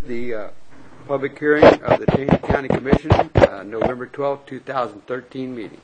the public hearing of the Taney County Commission, November 12, 2013 meeting.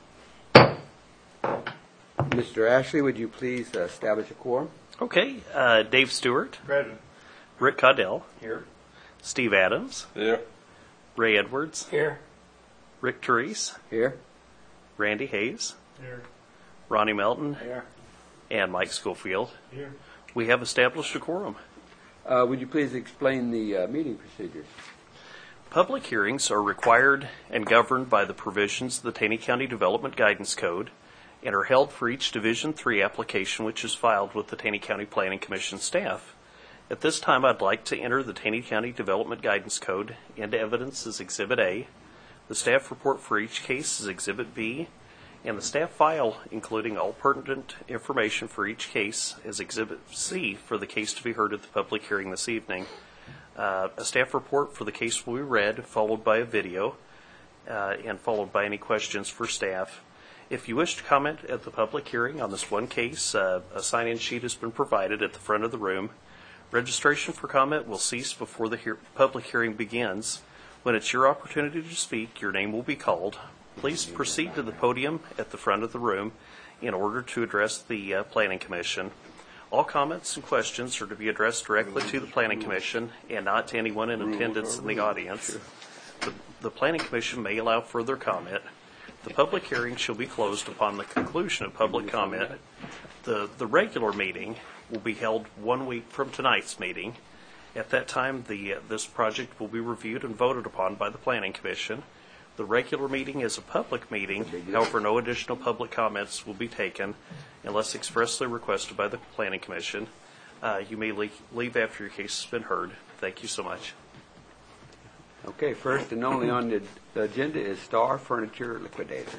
Mr. Ashley, would you please establish a quorum? Okay, Dave Stewart. Present. Rick Caudell. Here. Steve Adams. Here. Ray Edwards. Here. Rick Therese. Here. Randy Hayes. Here. Ronnie Melton. Here. And Mike Schofield. Here. We have established a quorum. Would you please explain the meeting procedures? Public hearings are required and governed by the provisions of the Taney County Development Guidance Code and are held for each Division III application which is filed with the Taney County Planning Commission staff. At this time, I'd like to enter the Taney County Development Guidance Code into evidence as Exhibit A. The staff report for each case is Exhibit B, and the staff file, including all pertinent information for each case, is Exhibit C for the case to be heard at the public hearing this evening. A staff report for the case will be read, followed by a video, and followed by any questions for staff. If you wish to comment at the public hearing on this one case, a sign-in sheet has been provided at the front of the room. Registration for comment will cease before the public hearing begins. When it's your opportunity to speak, your name will be called. Please proceed to the podium at the front of the room in order to address the Planning Commission. All comments and questions are to be addressed directly to the Planning Commission and not to anyone in attendance in the audience. The Planning Commission may allow further comment. The public hearing shall be closed upon the conclusion of public comment. The regular meeting will be held 1 week from tonight's meeting. At that time, this project will be reviewed and voted upon by the Planning Commission. The regular meeting is a public meeting. However, no additional public comments will be taken unless expressly requested by the Planning Commission. You may leave after your case has been heard. Thank you so much. Okay, first and only on the agenda is Star Furniture Liquidator.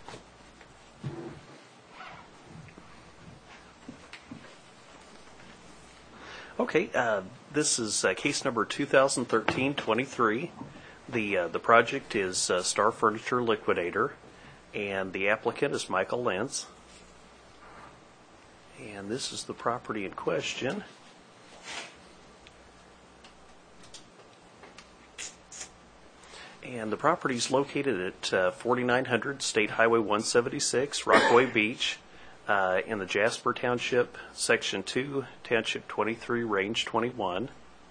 Okay, this is case number 2013-23. The project is Star Furniture Liquidator, and the applicant is Michael Lentz. And this is the property in question. And the property is located at 4900 State Highway 176, Rockaway Beach, in the Jasper Township, Section 2, Township 23, Range 21.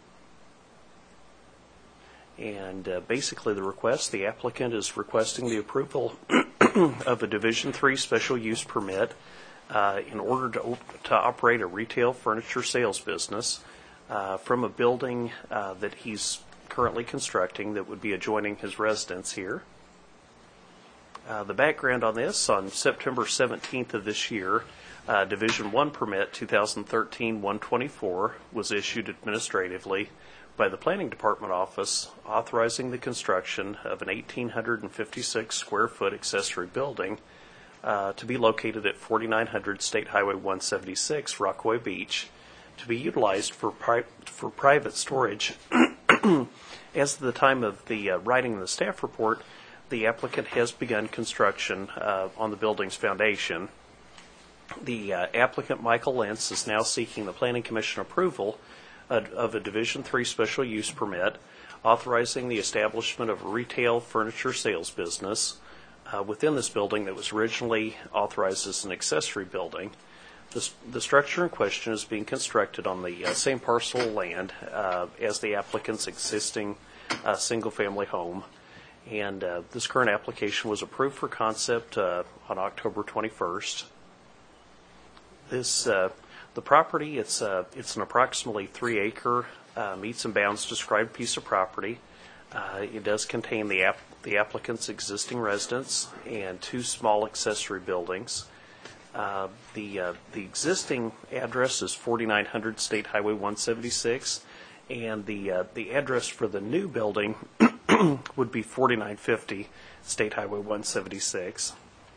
And basically the applicant is requesting the approval of a Division III special use permit in order to operate a retail furniture sales business from a building that he's currently constructing that would be adjoining his residence here. The background on this, on September 17th of this year, Division I permit 2013-124 was issued administratively by the Planning Department office authorizing the construction of an 1,856 square foot accessory building to be located at 4900 State Highway 176, Rockaway Beach, to be utilized for private storage. As of the time of the writing of the staff report, the applicant has begun construction on the building's foundation. The applicant, Michael Lentz, is now seeking the Planning Commission approval of a Division III special use permit authorizing the establishment of a retail furniture sales business within this building that was originally authorized as an accessory building. The structure in question is being constructed on the same parcel of land as the applicant's existing single-family home. And this current application was approved for concept on October 21st. The property, it's an approximately 3-acre meets and bounds described piece of property. It does contain the applicant's existing residence and 2 small accessory buildings. The existing address is 4900 State Highway 176, and the address for the new building would be 4950 State Highway 176.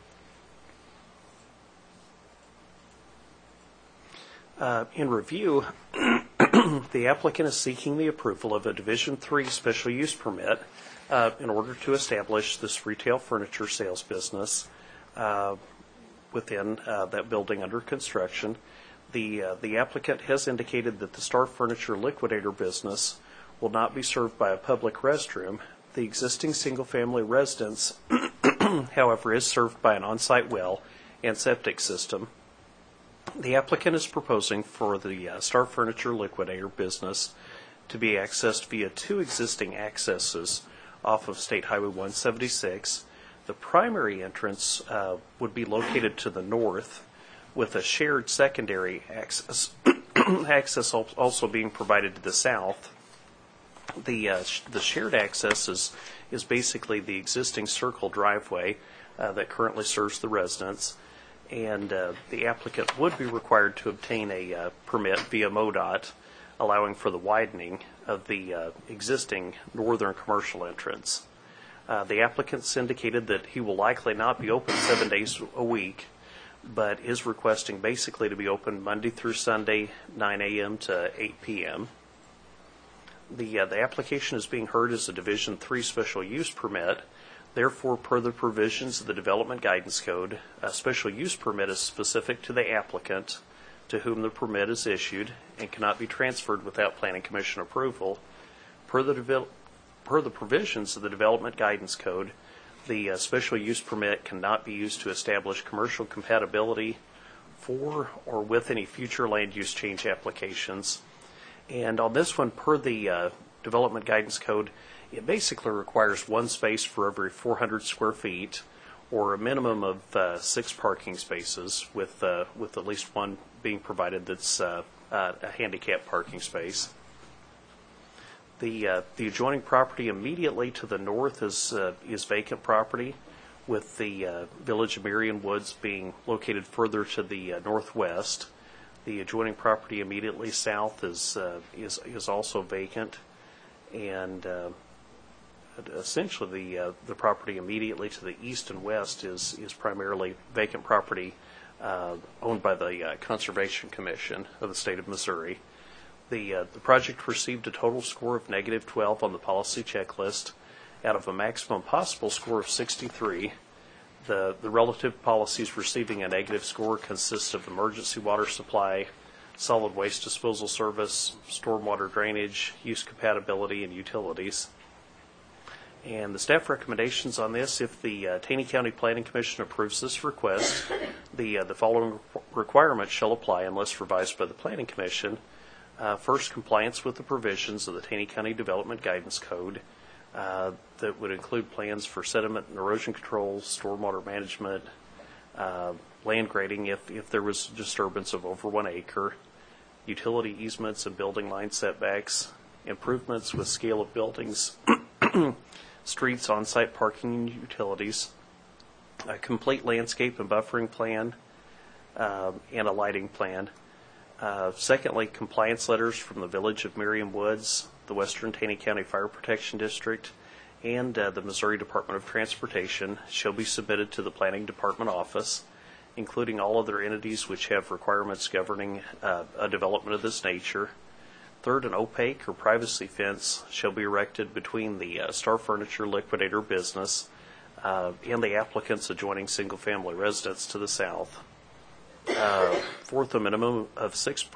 In review, the applicant is seeking the approval of a Division III special use permit in order to establish this retail furniture sales business within that building under construction. The applicant has indicated that the Star Furniture Liquidator business will not be served by a public restroom. The existing single-family residence, however, is served by an on-site well and septic system. The applicant is proposing for the Star Furniture Liquidator business to be accessed via two existing accesses off of State Highway 176. The primary entrance would be located to the north, with a shared secondary access, access also being provided to the south. The shared access is basically the existing circle driveway that currently serves the residents, and the applicant would be required to obtain a permit via MoDOT, allowing for the widening of the existing northern commercial entrance. The applicant's indicated that he will likely not be open 7 days a week, but is requesting basically to be open Monday through Sunday, 9 a.m. to 8 p.m. The application is being heard as a Division III special use permit. Therefore, per the provisions of the Development Guidance Code, a special use permit is specific to the applicant to whom the permit is issued and cannot be transferred without Planning Commission approval. Per the provisions of the Development Guidance Code, the special use permit cannot be used to establish commercial compatibility for or with any future land use change applications. And on this one, per the Development Guidance Code, it basically requires one space for every 400 square feet, or a minimum of 6 parking spaces, with at least one being provided that's a handicap parking space. The adjoining property immediately to the north is vacant property, with the Village of Marion Woods being located further to the northwest. The adjoining property immediately south is also vacant, and essentially the property immediately to the east and west is primarily vacant property owned by the Conservation Commission of the state of Missouri. The project received a total score of -12 on the policy checklist out of a maximum possible score of 63. The relative policies receiving a negative score consist of emergency water supply, solid waste disposal service, stormwater drainage, use compatibility, and utilities. And the staff recommendations on this: if the Taney County Planning Commission approves this request, the following requirements shall apply unless revised by the Planning Commission. First, compliance with the provisions of the Taney County Development Guidance Code that would include plans for sediment and erosion control, stormwater management, land grading if there was disturbance of over 1 acre, utility easements and building line setbacks, improvements with scale of buildings, streets, on-site parking and utilities, a complete landscape and buffering plan, and a lighting plan. Secondly, compliance letters from the Village of Marion Woods, the Western Taney County Fire Protection District, and the Missouri Department of Transportation shall be submitted to the Planning Department office, including all other entities which have requirements governing a development of this nature. Third, an opaque or privacy fence shall be erected between the Star Furniture Liquidator business and the applicant's adjoining single-family residence to the south. Fourth, a minimum of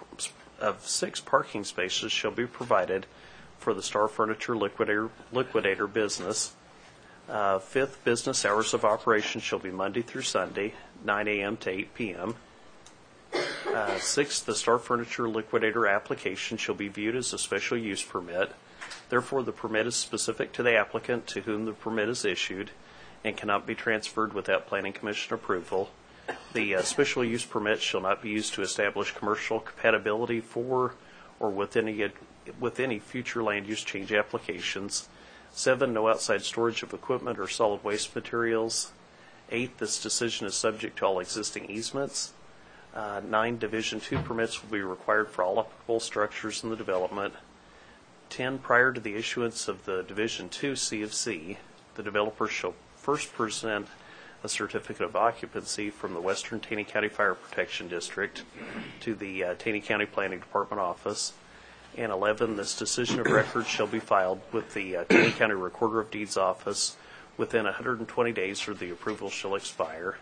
six parking spaces shall be provided for the Star Furniture Liquidator business. Fifth, business hours of operation shall be Monday through Sunday, 9 a.m. to 8 p.m. Sixth, the Star Furniture Liquidator application shall be viewed as a special use permit. Therefore, the permit is specific to the applicant to whom the permit is issued and cannot be transferred without Planning Commission approval. The special use permit shall not be used to establish commercial compatibility for or with any future land use change applications. 7, no outside storage of equipment or solid waste materials. 8, this decision is subject to all existing easements. 9, Division II permits will be required for all applicable structures in the development. 10, prior to the issuance of the Division II CFC, the developer shall first present a certificate of occupancy from the Western Taney County Fire Protection District to the Taney County Planning Department office. And 11, this decision of record shall be filed with the Taney County Recorder of Deeds office within 120 days or the approval shall expire.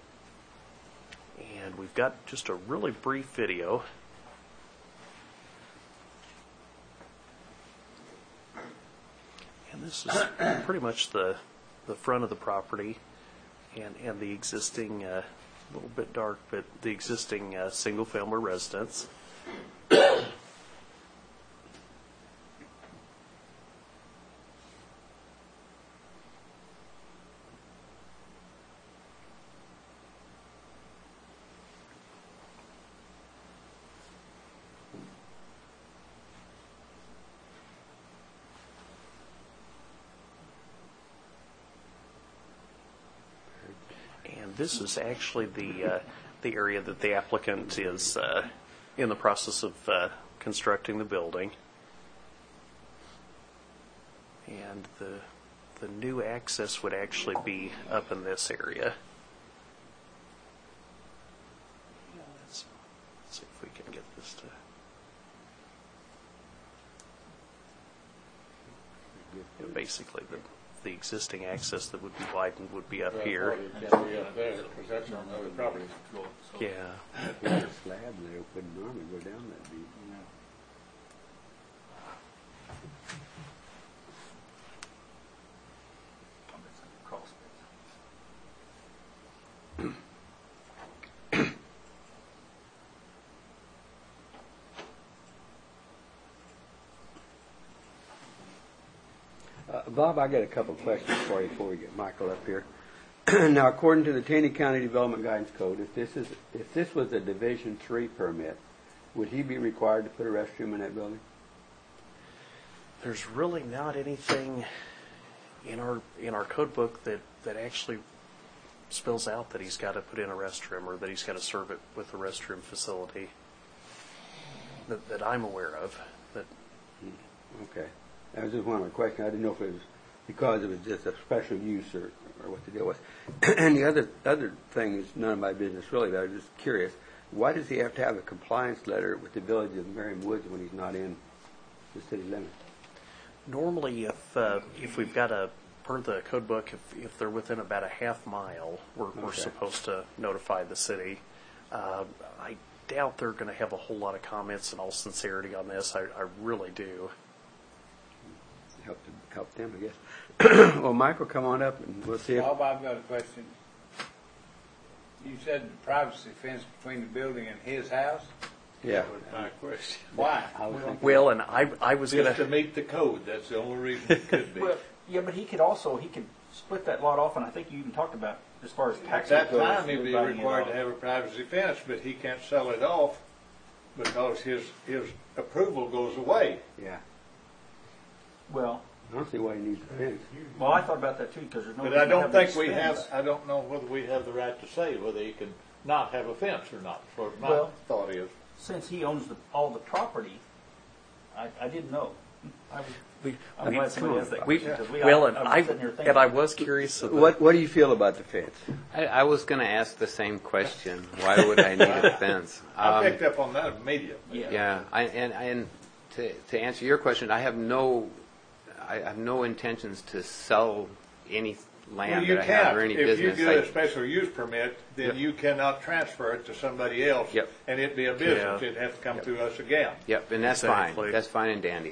And we've got just a really brief video. And this is pretty much the front of the property and the existing, a little bit dark, but the existing single-family residence. And this is actually the area that the applicant is in the process of constructing the building. And the new access would actually be up in this area. Let's see if we can get this to... Basically, the existing access that would be widened would be up here. It can't be up there, because that's on other property. Yeah. There's a slab there, wouldn't normally go down that deep. Bob, I got a couple of questions for you before we get Michael up here. Now, according to the Taney County Development Guidance Code, if this was a Division III permit, would he be required to put a restroom in that building? There's really not anything in our code book that actually spells out that he's got to put in a restroom or that he's got to serve it with a restroom facility that I'm aware of. Okay. That was just one of my questions. I didn't know if it was because it was just a special use or what the deal was. And the other thing is none of my business really, but I was just curious. Why does he have to have a compliance letter with the village of Merriam Woods when he's not in the city limits? Normally, if we've got per the code book, if they're within about a half mile, we're supposed to notify the city. I doubt they're going to have a whole lot of comments in all sincerity on this. I really do. Help them, I guess. Well, Michael, come on up and we'll see if... Bob, I've got a question. You said the privacy fence between the building and his house? Yeah. That was my question. Why? Well, and I was going Just to meet the code, that's the only reason it could be. Well, yeah, but he could split that lot off, and I think you even talked about as far as At taxes that goes, time, he'd be dividing it required off. to have a privacy fence, but he can't sell it off because his approval goes away. Yeah. Well, I don't see why he needs a fence. I thought about that too because there's no. But reason I to don't have think these we fence. have, I don't know whether we have the right to say whether he can not have a fence or not, as far as my Well- thought is. Since he owns all the property, I didn't know. I'm glad somebody asked that question. 'Cause I was sitting here thinking, I was curious. What do you feel about the fence? I was going to ask the same question. Why would I need a fence? I picked up on that immediately. Yeah. Yeah, and to answer your question, I have no intentions to sell any land Well, you that I have can't. or any If business. you get a special use permit, then Yep. you cannot transfer it to somebody else. Yep. And it'd be a business. Yeah. It'd have to come through us again. Yep, and that's Exactly. fine. That's fine and dandy.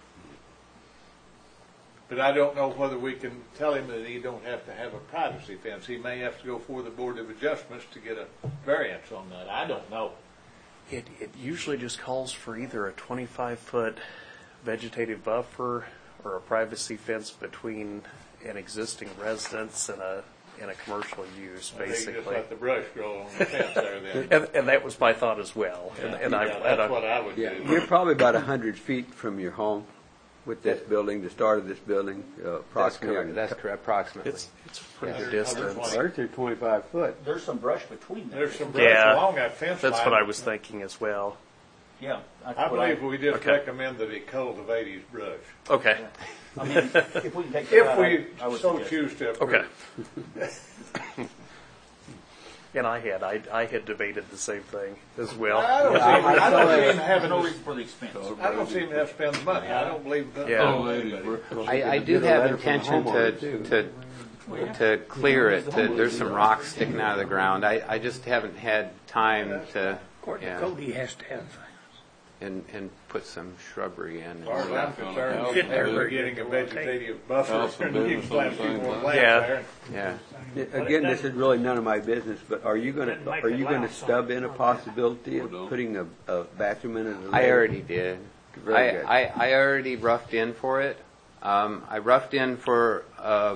But I don't know whether we can tell him that he don't have to have a privacy fence. He may have to go before the Board of Adjustments to get a variance on that. I don't know. It usually just calls for either a 25-foot vegetative buffer or a privacy fence between an existing residence and a commercial use, I think just basically. let the brush grow on the fence there then. And that was my thought as well. That's what I would Yeah, do. you're probably about 100 feet from your home with this building, the start of this building, That's approximately. correct. That's correct. Approximately. It's a pretty Yeah. good distance. Or they're 25 foot. there's some brush between them. There's some brush Yeah, along that fence line. that's what I was thinking as well. Yeah. I believe we just Okay. recommend that he cultivate his brush. Okay. I mean, if we can take that If out, we I would so suggest. choose to approve. Okay. And I had debated the same thing as well. I don't see him There's having no to, reason for the expense. I don't see him have to spend money. I don't believe that. Yeah. I do have intention to clear it. There's some rocks sticking out of the ground. I just haven't had time to. According to Yeah. code, he has to have fence. and put some shrubbery in. As far as I'm concerned, house we're and getting a vegetative House buffer, and and you can business plant on a the few same more time. plants Yeah. there. Yeah. Again, this is really none of my business, but are you going Doesn't make to, are it you going to loud, so- stub in a possibility of Or don't. putting a bathroom in as a I layer? already did. Very good. I already roughed in for it. I roughed in for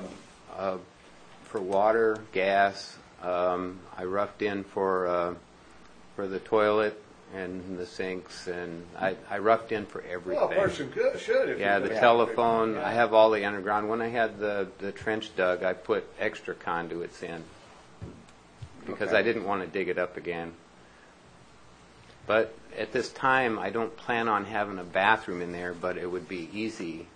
water, gas. I roughed in for the toilet and the sinks, and I roughed in for everything. Well, a person should if Yeah, you the have telephone. to. I have all the underground. When I had the trench dug, I put extra conduits in because Okay. I didn't want to dig it up again. But at this time, I don't plan on having a bathroom in there, but it would be easy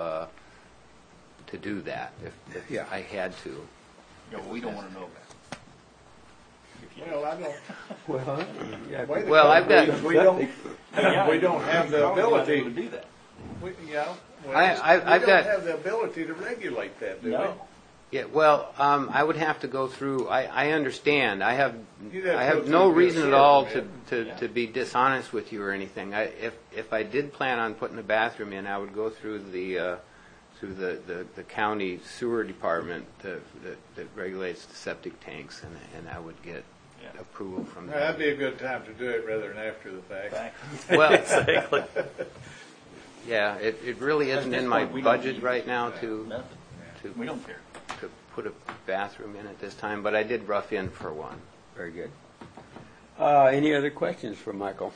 to do that if Yeah. I had to. Yeah, well, we don't want to know that. Well, I don't. Well, yeah. Way to Well, go. I've got- We don't. Yeah, We don't have the probably not ability. able to do that. Well, I've we got- don't have the ability to regulate that, do we? No. Yeah, well, I would have to go through. I understand. I have You'd have to I go have through no the reason at sewer all permit. to be dishonest with you or anything. If I did plan on putting a bathroom in, I would go through the county sewer department that regulates the septic tanks, and I would get Yeah. approval from Well, that'd them. be a good time to do it rather than after the fact. Fact. Well, Exactly. yeah, it really At isn't this in my point, we don't budget need right now to Nothing. We don't care. to put a bathroom in at this time, but I did rough in for one. Very good. Any other questions for Michael?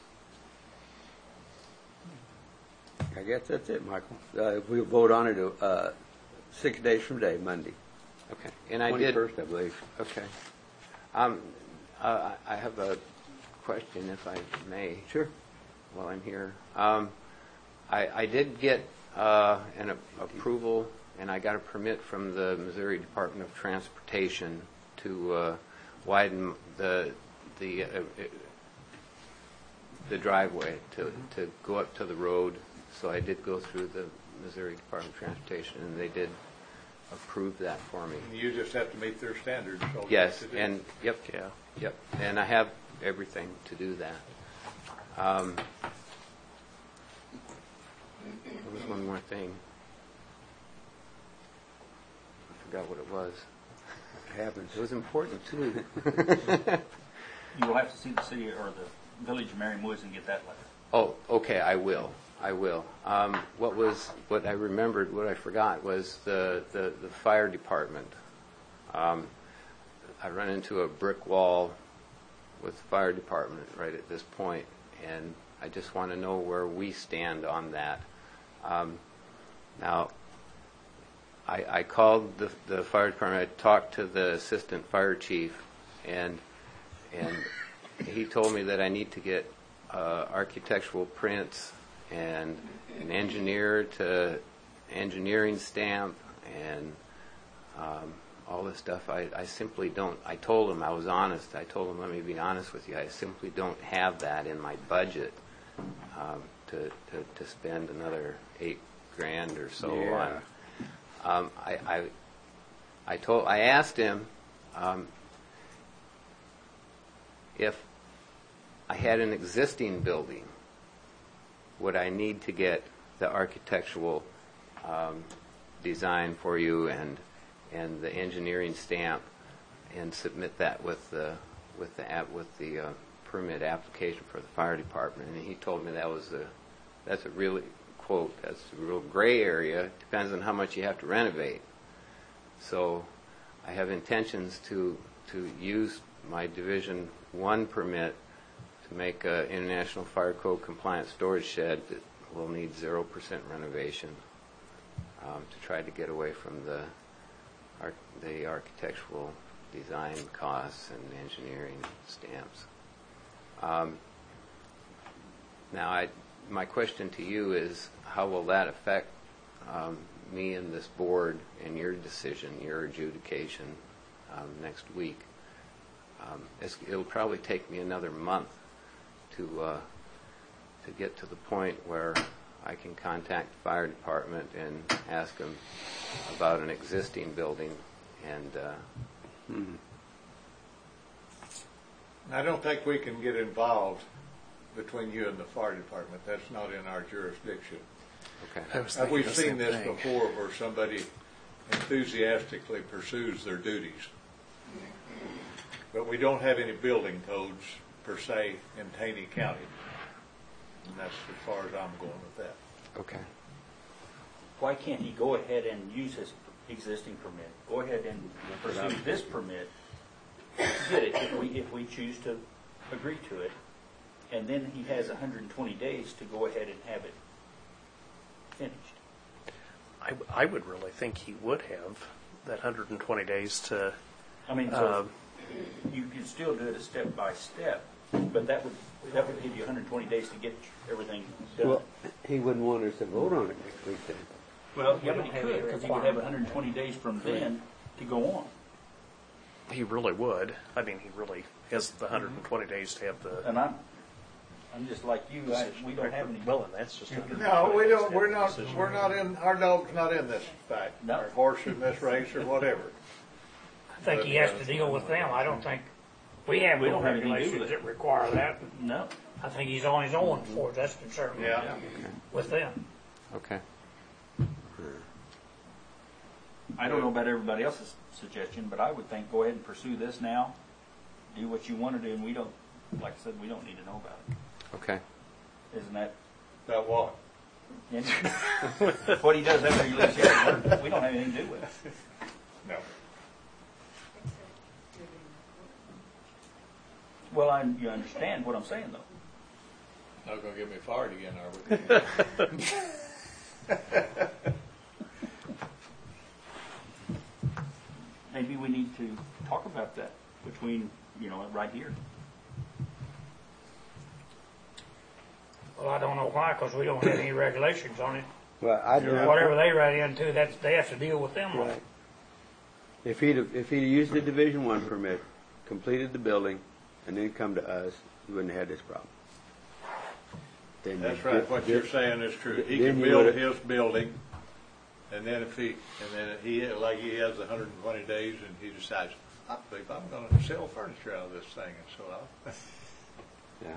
I guess that's it, Michael. We'll vote on it 6 days from today, Monday. Okay, and I did. 21st, I believe. Okay. I have a question, if I may. Sure. While I'm here. I did get an approval, and I got a permit from the Missouri Department of Transportation to widen the driveway to go up to the road. So I did go through the Missouri Department of Transportation, and they did approve that for me. You just have to meet their standards. all you Yes, have to do. and yep, Yeah. yep, and I have everything to do that. There was one more thing. I forgot what it was. It happens. It was important too. You will have to see the city or the village of Marion Woods and get that letter. Oh, okay, I will. What I remembered, what I forgot was the fire department. I run into a brick wall with the fire department right at this point, and I just want to know where we stand on that. Now, I called the fire department. I talked to the assistant fire chief, and he told me that I need to get architectural prints and an engineer to engineering stamp and all this stuff. I simply don't. I told him, I was honest. I told him, let me be honest with you. I simply don't have that in my budget to spend another $8,000 or so Yeah. on. I asked him if I had an existing building, would I need to get the architectural design for you and the engineering stamp and submit that with the permit application for the fire department? And he told me that's a really, quote, that's a real gray area. It depends on how much you have to renovate. So I have intentions to use my Division 1 permit to make an International Fire Code compliant storage shed that will need 0% renovation to try to get away from the architectural design costs and engineering stamps. Now, my question to you is, how will that affect me and this board and your decision, your adjudication next week? It'll probably take me another month to get to the point where I can contact the fire department and ask them about an existing building. And I don't think we can get involved between you and the fire department. That's not in our jurisdiction. Okay. We've seen this before where somebody enthusiastically pursues their duties. But we don't have any building codes per se in Taney County. And that's as far as I'm going with that. Okay. Why can't he go ahead and use his existing permit? Go ahead and pursue this permit, get it if we choose to agree to it, and then he has 120 days to go ahead and have it finished. I would really think he would have that 120 days to. I mean, so you can still do it a step by step, but that would give you 120 days to get everything done. Well, he wouldn't want us to vote on it next week then. Well, yeah, but he could, because he would have 120 days from then to go on. He really would. I mean, he really has the 120 days to have the. And I'm just like you. We don't have any. Well, and that's just. No, we don't. We're not in. Our dog's not in this fight. No. Our horse in this race or whatever. I think he has to deal with them. I don't think, we have We no don't have anything to do regulations with it. that require that. No. I think he's on his own as far as that's concerned. Yeah. With them. Okay. I don't know about everybody else's suggestion, but I would think go ahead and pursue this now. Do what you want to do, and we don't, like I said, we don't need to know about it. Okay. Isn't that About what? what he does after he leaves here? We don't have anything to do with it. No. Well, you understand what I'm saying, though. Not going to get me fired again, are we? Maybe we need to talk about that between, right here. Well, I don't know why, because we don't have any regulations on it. Well, I don't. Whatever they write into, they have to deal with them. Right. If he'd used the Division I permit, completed the building, and then come to us, he wouldn't have had this problem. Then That's right. What you're saying is true. He then can he build would've- his building, and then he has 120 days, and he decides, I believe I'm going to sell furniture out of this thing, and so I'll. Yeah.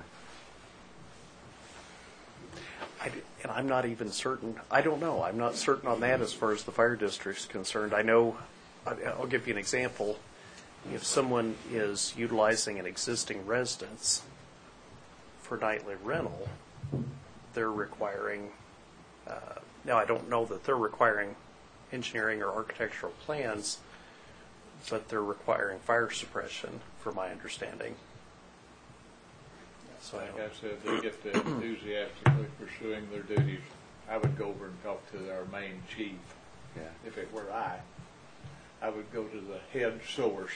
And I'm not even certain. I don't know. I'm not certain on that as far as the fire district's concerned. I know. I'll give you an example. If someone is utilizing an existing residence for nightly rental, they're requiring. Now, I don't know that they're requiring engineering or architectural plans, but they're requiring fire suppression, from my understanding. So Like I said, they get to enthusiastically pursuing their duties. I would go over and talk to our main chief. Yeah. If it were I would go to the head source.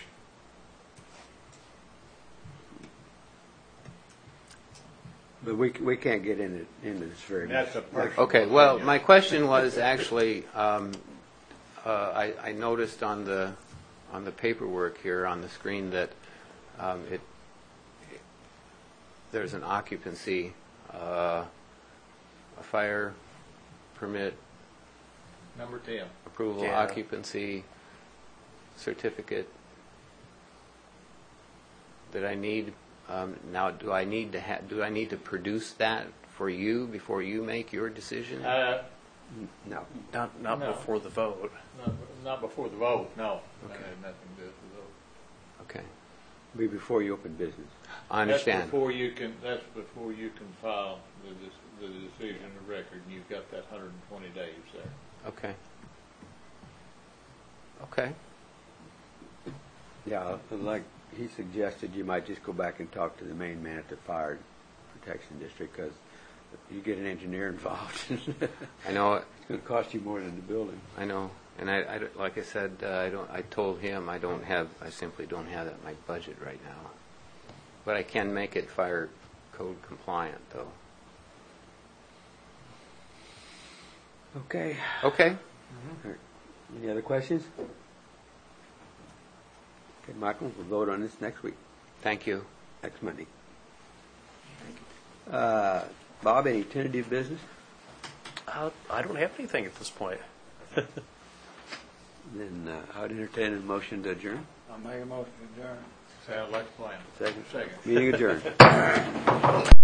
But we can't get into this very much. That's a personal. Okay, well, opinion. my question was actually, I noticed on the paperwork here on the screen that there's an occupancy, a fire permit, Number 10. approval, Yeah. occupancy certificate that I need. Now, do I need to produce that for you before you make your decision? No. not No. before the vote. Not before the vote, no. That had nothing to do with the vote. Okay, Be before you open business. I understand. That's before you can file the decision of record, and you've got that 120 days there. Okay. Okay. Yeah, like he suggested, you might just go back and talk to the main man at the fire protection district, because you get an engineer involved. I know. It's going to cost you more than the building. I know. And I like I said, I told him I simply don't have that in my budget right now. But I can make it fire code compliant, though. Okay. Okay. Any other questions? Okay, Michael, we'll vote on this next week, Thank you. next Monday. Bob, any tentative business? I don't have anything at this point. Then I would entertain a motion to adjourn. I'll make a motion to adjourn. Sounds like a plan. Second. Second. Meeting adjourned.